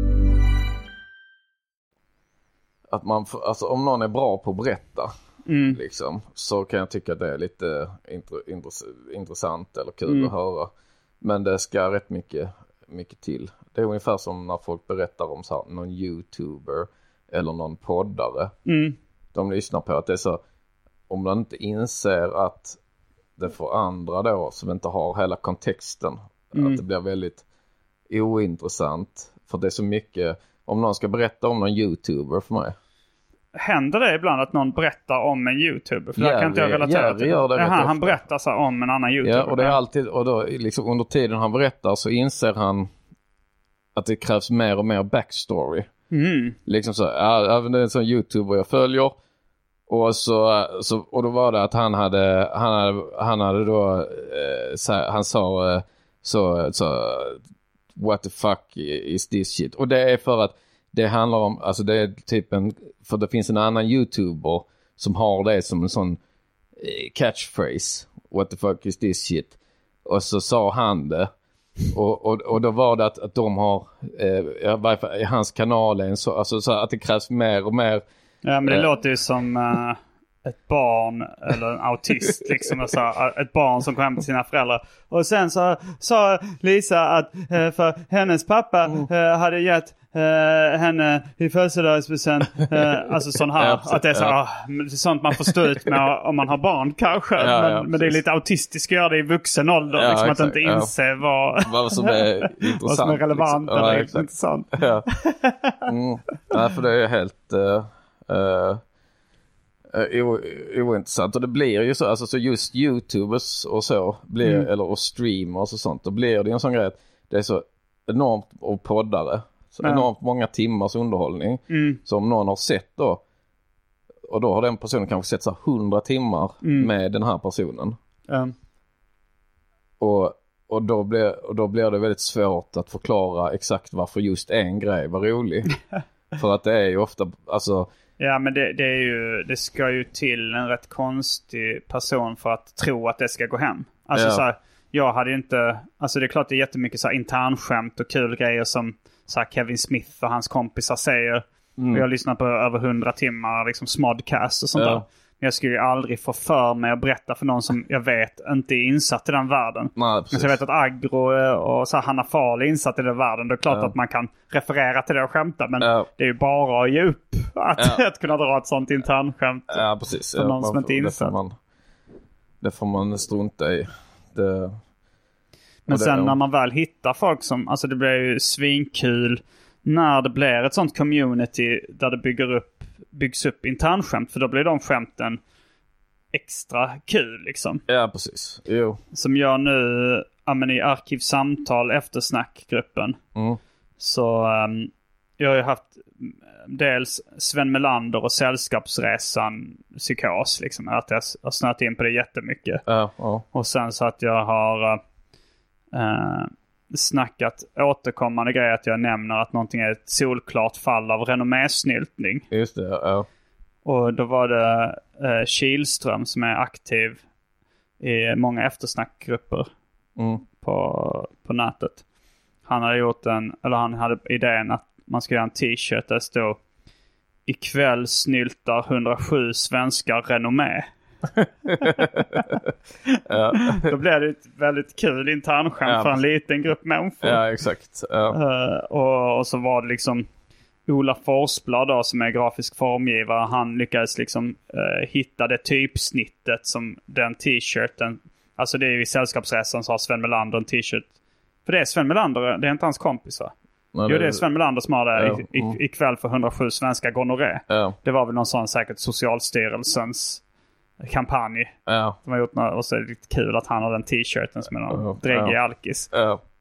Att man, alltså om någon är bra på att berätta liksom, så kan jag tycka att det är lite intressant eller kul att höra. Men det ska rätt mycket till. Det är ungefär som när folk berättar om så här, någon YouTuber eller någon poddare. De lyssnar på att det är så, om man inte inser att det får andra då som inte har hela kontexten, att det blir väldigt ointressant. För det är så mycket, om någon ska berätta om någon YouTuber för mig. Händer det ibland att någon berättar om en YouTuber? För där kan inte jag relatera till det. Han berättar så om en annan YouTuber. Ja, och det är alltid, och då liksom under tiden han berättar så inser han att det krävs mer och mer backstory. Liksom så, ja, det är en sån YouTuber jag följer. Och och då var det att han hade då han sa så what the fuck is this shit? Och det är för att det handlar om, alltså det är typ för det finns en annan YouTuber som har det som en sån catchphrase. What the fuck is this shit? Och så sa han det. Och då var det att de har i hans kanal en så att det krävs mer och mer. Ja, men det låter ju som ett barn eller en autist liksom, alltså, ett barn som kom hem till sina föräldrar. Och sen så sa Lisa att för hennes pappa hade gett henne i födelsedagspresent, alltså sån här, ja, att det är så, sånt man får stå ut med om man har barn kanske, men det är lite autistiskt att göra det i vuxen ålder, liksom, att inte inse vad som är intressant, vad som är relevant eller intressant. Ja. Nej, för det är helt ointressant. Och det blir ju så, alltså så just YouTubers och så blir, eller och streamers och sånt, då blir det en sån grej att det är så enormt och poddare, så enormt många timmars underhållning som någon har sett då, och då har den personen kanske sett så 100 timmar med den här personen. Och då blir det väldigt svårt att förklara exakt varför just en grej var rolig. För att det är ju ofta, alltså. Ja, men det ska ju till en rätt konstig person för att tro att det ska gå hem. Alltså så här, jag hade ju inte, alltså det är klart det är jättemycket så här internskämt och kul grejer som så här Kevin Smith och hans kompisar säger. Och jag lyssnar på över 100 timmar liksom Smodcast och sånt där. Men jag skulle ju aldrig få för mig att berätta för någon som jag vet inte är insatt i den världen. Men så jag vet att Agro och så här Hanna Fahl är insatt i den världen. Det är klart att man kan referera till det och skämta. Men det är ju bara att ge upp att kunna dra ett sånt internskämt. Ja, precis. För någon som inte är insatt. Det får man strunta i. Men sen när man väl hittar folk som, alltså det blir ju svinkul när det blir ett sånt community där det byggs upp internskämt, för då blir de skämten extra kul liksom. Ja, precis. Jo. Som jag nu i Arkivsamtal eftersnackgruppen. Så jag har ju haft dels Sven Melander och Sällskapsresan psykos liksom, att jag har snöat in på det jättemycket. Och sen så att jag har snackat återkommande grejer att jag nämner att någonting är ett solklart fall av renommésnyltning. Just det, ja. Och då var det Kihlström som är aktiv i många eftersnackgrupper på nätet. Han hade idén att man ska göra en t-shirt där det står: ikväll snyltar 107 svenskar renommé. Då blev det ett väldigt kul internskämt för en liten grupp människor. Ja, exakt. Och så var det liksom Ola Forsblad då, som är grafisk formgivare. Han lyckades liksom hitta det typsnittet som den t-shirten. Alltså det är ju i Sällskapsresan så har Sven Melander en t-shirt. För det är Sven Melander, det är inte hans kompis va? Jo, det är Sven Melander som har det ikväll för 107 svenska gonorré. Det var väl någon sån säkert Socialstyrelsens kampanj. Som har gjort något, och så är det lite kul att han har den t-shirten som är någon dräggig alkis.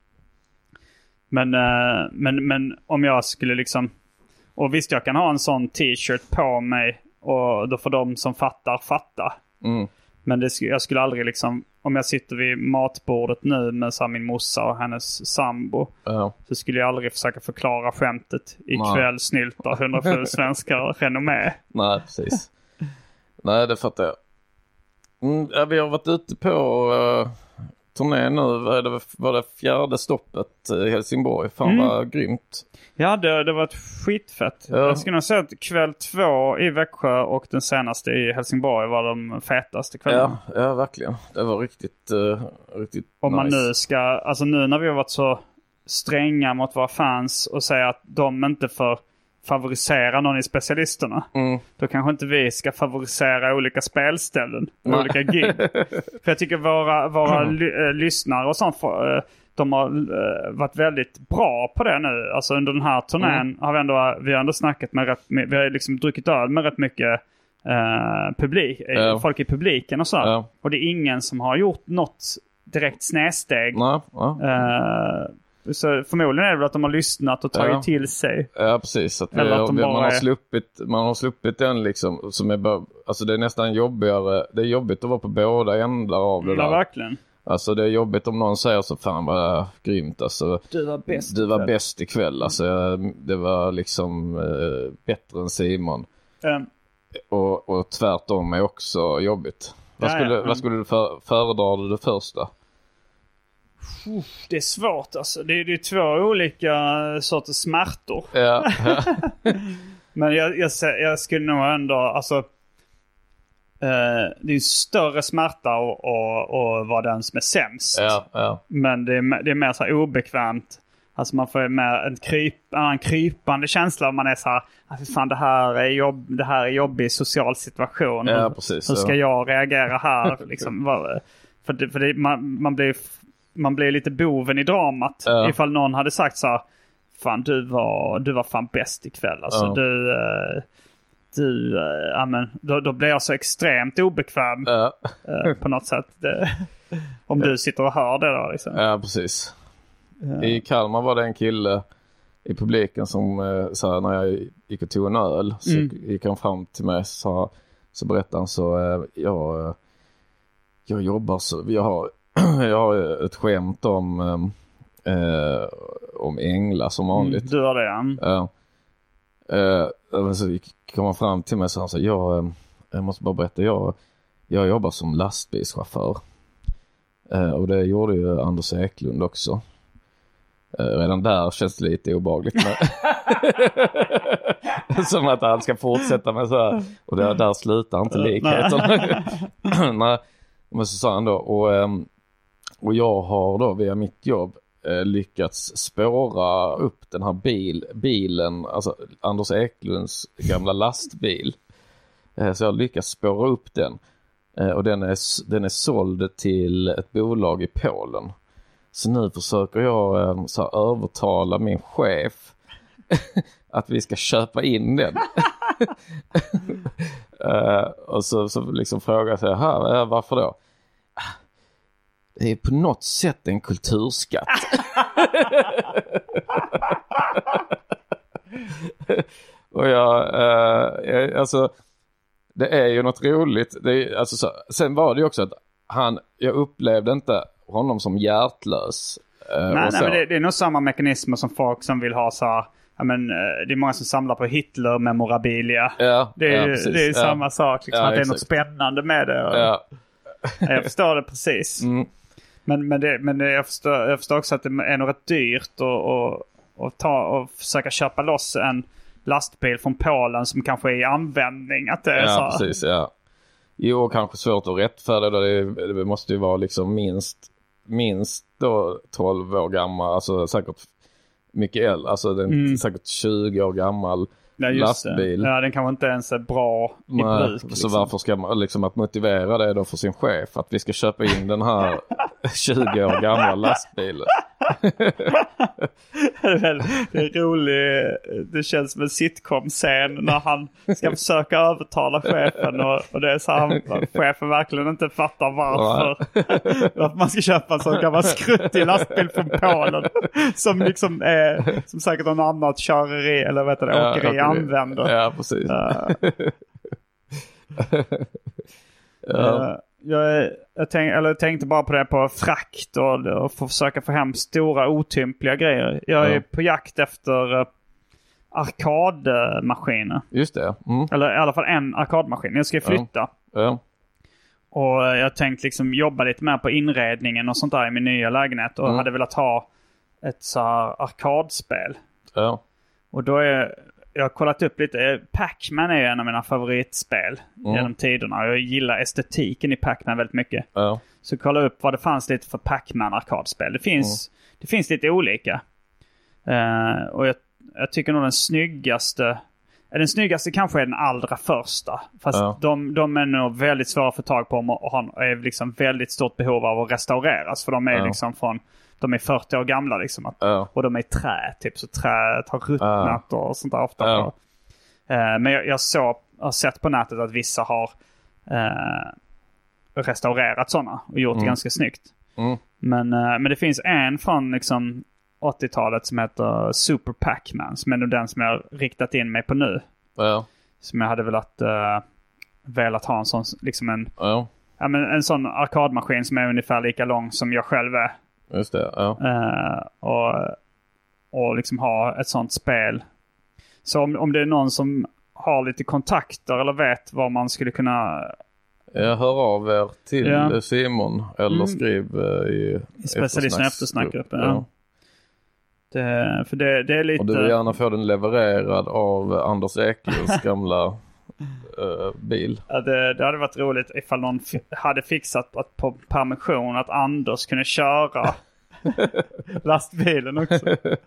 Men om jag skulle liksom, och visst jag kan ha en sån t-shirt på mig och då får de som fattar fatta. Men jag skulle aldrig liksom, om jag sitter vid matbordet nu med så min morsa och hennes sambo, så skulle jag aldrig försöka förklara skämtet. Ikväll snyltar 107 svenskar renommé. Nej, precis. Nej, det fattar jag. Vi har varit ute på turné nu. Var det fjärde stoppet i Helsingborg. Fan vad grymt. Ja, det var ett skitfett. Jag skulle nog säga att kväll 2 i Växjö och den senaste i Helsingborg var de fetaste kvällarna. Ja, verkligen. Det var riktigt om man nice. nu ska, alltså nu när vi har varit så stränga mot våra fans och säga att de inte får favorisera någon i specialisterna. Då kanske inte vi ska favorisera olika spelställen och olika gig. För jag tycker våra lyssnare och sånt, de har varit väldigt bra på det nu. Alltså under den här turnén har vi ändå snackat med vi har liksom druckit öl med rätt mycket folk i publiken och så. Och det är ingen som har gjort något direkt snedsteg. Så förmodligen är det väl att de har lyssnat och tagit till sig. Ja, precis. Att man har sluppit den liksom, som är alltså det är nästan jobbigare. Det är jobbigt att vara på båda ändar av det där. Ja, verkligen. Alltså det är jobbigt om någon säger så, fan vad grymt alltså. Du var bäst ikväll. Alltså det var liksom bättre än Simon. och tvärtom är också jobbigt. Vad skulle du föredra det första? Det är svårt alltså. Det är två olika sorters smärtor. Ja. Men jag skulle nog ändå, alltså det är ju större smärta och vara den som är sämst. Ja. Men det är mer så här obekvämt. Alltså man får mer en krypande känsla om man är så här, fan det här är jobbig social situation. Ja, precis. Hur ska jag reagera här liksom? För man blir lite boven i dramat. Ifall någon hade sagt så här, fan du var fan bäst ikväll. Alltså då blir jag så extremt obekväm på något sätt. Om du sitter och hör det då liksom. Ja, precis. I Kalmar var det en kille i publiken som så här, när jag gick och tog en öl så gick han fram till mig så berättade han så jag jobbar så jag har ett skämt om änglar som vanligt. Du har det, ja. Så kom han fram till mig så han sa jag måste bara berätta, jag jobbar som lastbilschaufför. Och det gjorde ju Anders Eklund också. Redan där känns det lite obehagligt. Som att han ska fortsätta med så här. Och där slutar inte likheten. Nej. Men så sa han då. Och jag har då via mitt jobb lyckats spåra upp den här bilen. Alltså Anders Eklunds gamla lastbil. Så jag har lyckats spåra upp den. Och den är såld till ett bolag i Polen. Så nu försöker jag så här, övertala min chef att vi ska köpa in den. Och så liksom frågar jag här, varför då? Det är på något sätt en kulturskatt. Och alltså det är ju något roligt. Alltså, sen var det ju också att jag upplevde inte honom som hjärtlös. Nej, men det är nog samma mekanismer som folk som vill ha så här, det är många som samlar på Hitler-memorabilia. Ja, det är samma sak. Liksom, att det är något spännande med det. Jag förstår det precis. Men jag förstår också att det är nog rätt dyrt att försöka köpa loss en lastbil från Polen som kanske är i användning. Att det är så. Precis, ja. Jo, kanske svårt att rättfärdiga. Det måste ju vara liksom minst då 12 år gammal. Alltså säkert mycket äldre. Alltså den säkert 20 år gammal lastbil. Ja, den kanske inte ens är bra i bruk. Liksom. Så varför ska man liksom att motivera det då för sin chef? Att vi ska köpa in den här 20 år gamla lastbilen. Det är roligt. Det känns som en sitcom-scen när han ska försöka övertala chefen och det är så här, chefen verkligen inte fattar varför man ska köpa en sån gammal skruttig lastbil från Polen som liksom är som säkert någon annat köreri eller åkeri använder. Ja, precis. Jag tänkte bara på det på frakt och försöka få hem stora otympliga grejer. Jag är på jakt efter arkadmaskiner. Just det. Eller i alla fall en arkadmaskin. Jag ska flytta. Och jag tänkte liksom jobba lite mer på inredningen och sånt där i min nya lägenhet. Och hade velat ha ett så här arkadspel. Och då jag har kollat upp lite. Pac-Man är en av mina favoritspel genom tiderna. Jag gillar estetiken i Pac-Man väldigt mycket. Så kolla upp vad det fanns lite för Pac-Man arkadspel. Det finns lite olika. Och jag tycker nog den snyggaste kanske är den allra första. Fast de är nog väldigt svåra att få tag på och är liksom väldigt stort behov av att restaureras. För de är liksom de är 40 år gamla liksom. Och de är i trä typ. Så träet har ruttnat och sånt där ofta. Men jag har sett på nätet att vissa har restaurerat sådana och gjort det ganska snyggt. Men det finns en från liksom 80-talet som heter Super Pac-Man, som är nog den som jag har riktat in mig på nu. Som jag hade velat ha en sån liksom en sån arkadmaskin som är ungefär lika lång som jag själv är. Just det, och liksom ha ett sånt spel. Så om det är någon som har lite kontakter eller vet vad man skulle kunna... Jag hör av er till Simon eller skriv i specialisten eftersnackgruppen. Ja. För det är lite... Och du vill gärna få den levererad av Anders Eklunds gamla bil. Ja, det hade varit roligt ifall någon hade fixat att på permission att Anders kunde köra lastbilen också.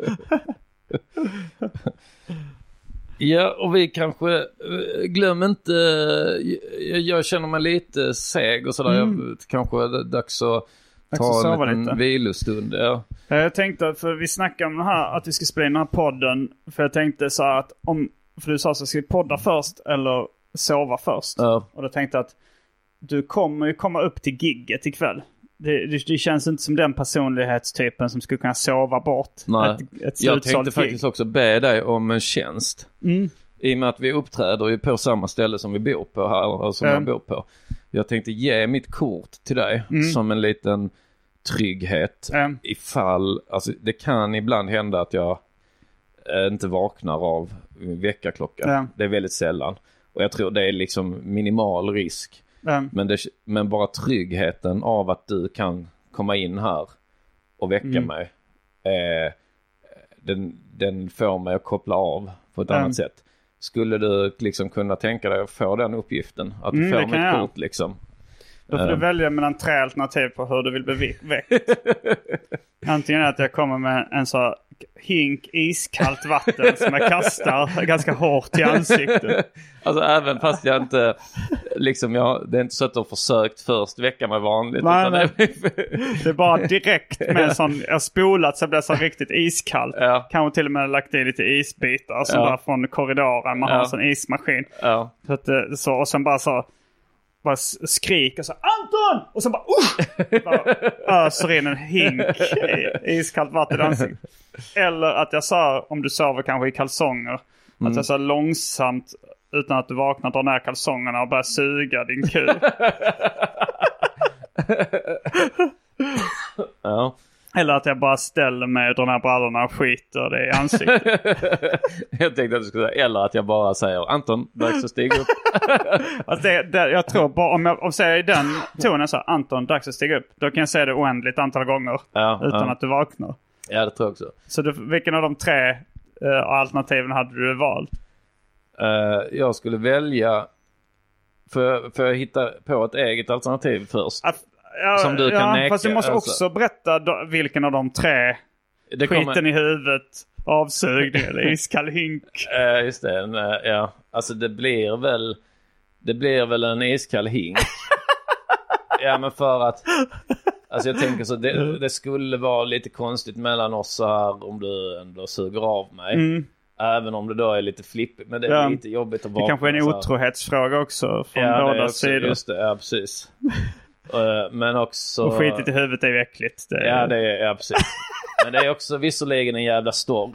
Ja, och vi kanske glöm inte, jag känner mig lite seg och sådär. Kanske är det dags att ta en vilostund. Ja. Jag tänkte, för vi snackade om det här, att vi ska spela in den här podden. För jag tänkte så här att för du sa så ska vi podda först eller sova först. Ja. Och då tänkte jag att du kommer ju komma upp till gigget ikväll. Det känns inte som den personlighetstypen som skulle kunna sova bort. Nej. Jag tänkte faktiskt också be dig om en tjänst. I och med att vi uppträder ju på samma ställe som vi bor på här, eller som jag bor på. Jag tänkte ge mitt kort till dig som en liten trygghet ifall, alltså det kan ibland hända att jag inte vaknar av väckarklockan. Det är väldigt sällan. Och jag tror det är liksom minimal risk. Men bara tryggheten av att du kan komma in här och väcka mig, den får mig att koppla av på ett annat sätt. Skulle du liksom kunna tänka dig att få den uppgiften? Att du får mitt kort liksom? Då får du välja mellan 3 alternativ på hur du vill bli väckt. Antingen att jag kommer med en så hink iskallt vatten som jag kastar ganska hårt i ansiktet. Alltså även fast jag inte liksom det är inte så att de försökt först väcka mig vanligt. Nej, utan det är bara direkt med en sån, jag spolat så blir det så riktigt iskallt. Kanske till och med lagt i lite isbitar som bara från korridoren. Man har en sån ismaskin. Så att, och sen bara skriker så Anton! Och så bara öser in en hink iskallt vatten i ansiktet. Eller att jag sa, om du sover kanske i kalsonger, att jag sa långsamt utan att du vaknar, dra ner kalsongerna och börja suga din kul. Eller att jag bara ställer mig och drar ner brallorna och skiter det i ansiktet. Jag tänkte att du skulle säga, eller att jag bara säger Anton, dags att stiga upp. Alltså jag tror bara, om jag säger i den tonen så Anton, dags att stiga upp, då kan jag säga det oändligt antal gånger utan att du vaknar. Ja, det tror jag också. Så vilken av de 3 alternativen hade du valt? Jag skulle välja för jag hitta på ett eget alternativ först. Som du kan neka. Fast du måste också berätta vilken av de 3 skiten i huvudet, avsugning eller iskall hink. Just det. Alltså det blir väl en iskall hink. Ja, men för att alltså jag tänker så det skulle vara lite konstigt mellan oss så här om du ändå suger av mig. Även om det då är lite flippigt, men det är lite jobbigt att vara. Det kanske är en otrohetsfråga också från båda sidor. Just det, ja precis. Men också... Och skitet i huvudet är ju äckligt. Ja, det är precis. Men det är också visserligen en jävla storm.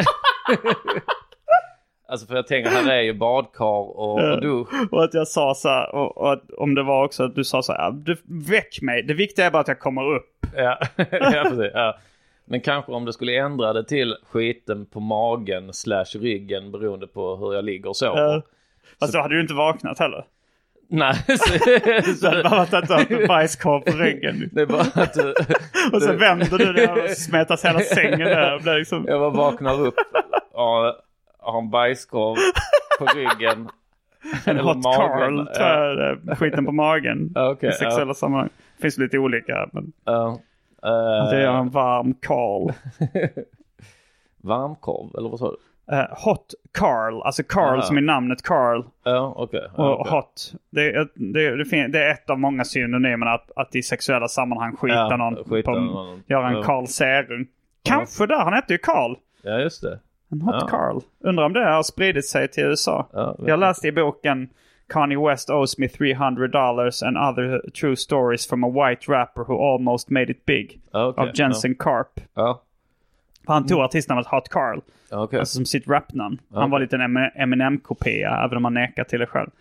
Alltså för jag tänker, här är ju badkar och dusch. Och att jag sa så här, och att, om det var också att du sa så här, du väck mig. Det viktiga är bara att jag kommer upp. Ja, precis. Ja. Men kanske om du skulle ändra det till skiten på magen / ryggen beroende på hur jag ligger och sover. Fast då hade du inte vaknat heller. Nej. Så det bara att ha en bajskorv på ryggen. Det är bara att och så vänder du det och smetas hela sängen där. Och liksom... Jag bara vaknar upp och har en bajskorv på ryggen. En hot Carl, tror jag, skiten på magen. Okay, i sexuella sammanhang. Det finns lite olika, men det är en varm Carl. Varmkorv, eller vad sa du? Hot Carl, alltså Carl som är namnet Carl. Okay. Och hot. Det är ett av många synonymer att i sexuella sammanhang skita någon. Göra en Carl Serung. Kanske där, han heter ju Carl. Ja, just det. En hot Carl. Undrar om det har spridit sig till USA. Jag läste i boken Kanye West owes me $300 and other true stories from a white rapper who almost made it big. Av Jensen Karp. Han tog artistnamnet Hot Carl. Alltså som sitt rapnamn. Han var lite en Eminem-kopia, även om han nekar till det själv.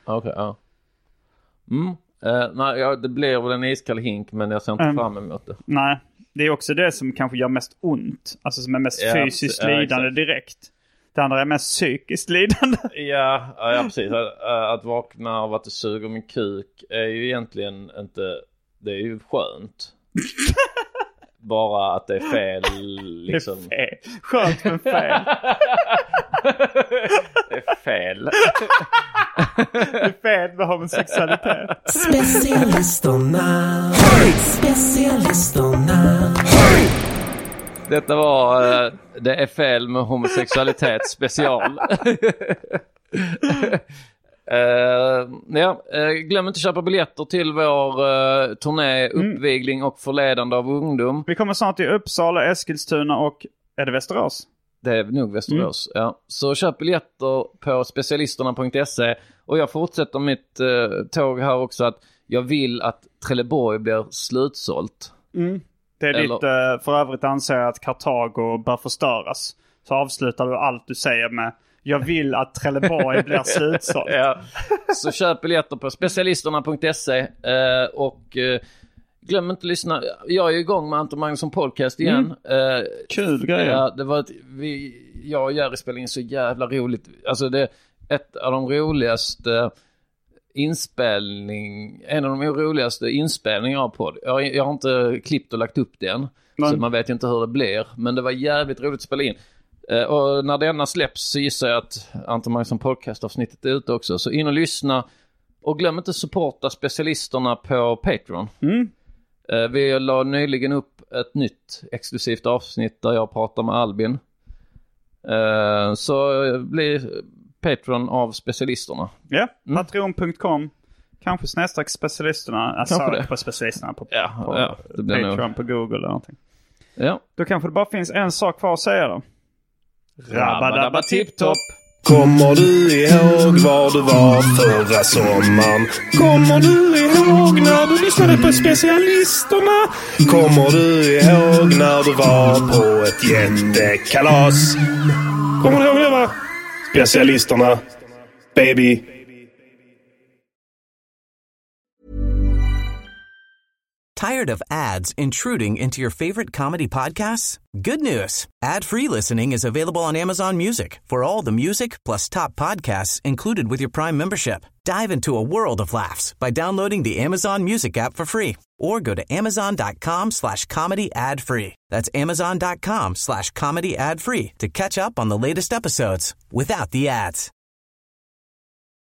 Nej, det blir väl en iskall hink, men jag ser inte fram emot det. Nej, det är också det som kanske gör mest ont. Alltså som är mest fysiskt lidande direkt. Det andra är mest psykiskt lidande. Ja, precis. Att vakna av att det suger min kuk är ju egentligen inte... Det är ju skönt. Bara att det är fel liksom. Det är fel. Skönt men fel. Det är fel. Det är fel med homosexualitet. Specialisterna. Detta var det är fel med homosexualitet special. Glöm inte att köpa biljetter till vår turné Uppvigling och förledande av ungdom. Vi kommer snart till Uppsala, Eskilstuna och är det Västerås? Det är nog Västerås, ja. Så köp biljetter på specialisterna.se. Och jag fortsätter mitt tåg här också att jag vill att Trelleborg blir slutsålt. Det är ditt, för övrigt anser jag att Kartago bör förstöras. Så avslutar du allt du säger med jag vill att Trelleborg blir slutsålt. Ja. Så köp biljetter på specialisterna.se och glöm inte att lyssna. Jag är igång med Anton Magnusson podcast igen. Kul grej. Ja, det var jag och Jerry spelade in så jävla roligt. Alltså det är ett av de roligaste en av de roligaste inspelningar av podd. Jag har inte klippt och lagt upp den. Så man vet ju inte hur det blir. Men det var jävligt roligt att spela in. Och när denna släpps så gissar jag att Anton Magnusson podcast-avsnittet är ute också. Så in och lyssna. Och glöm inte att supporta specialisterna på Patreon. Vi la nyligen upp ett nytt exklusivt avsnitt där jag pratar med Albin. Så blir Patreon av specialisterna. Ja, patreon.com. Kanske snästa specialisterna. Alltså på specialisterna på det blir Patreon nog. På Google eller någonting. Ja. Då kanske det bara finns en sak kvar att säga då. Rabba tipptopp. Kommer du ihåg var du var förra sommaren? Kommer du ihåg när du lyssnade på specialisterna? Kommer du ihåg när du var på ett jättekalas? Kommer du ihåg det, va? Specialisterna, baby. Tired of ads intruding into your favorite comedy podcasts? Good news. Ad-free listening is available on Amazon Music for all the music plus top podcasts included with your Prime membership. Dive into a world of laughs by downloading the Amazon Music app for free or go to amazon.com/comedy ad-free. That's amazon.com/comedy ad-free to catch up on the latest episodes without the ads.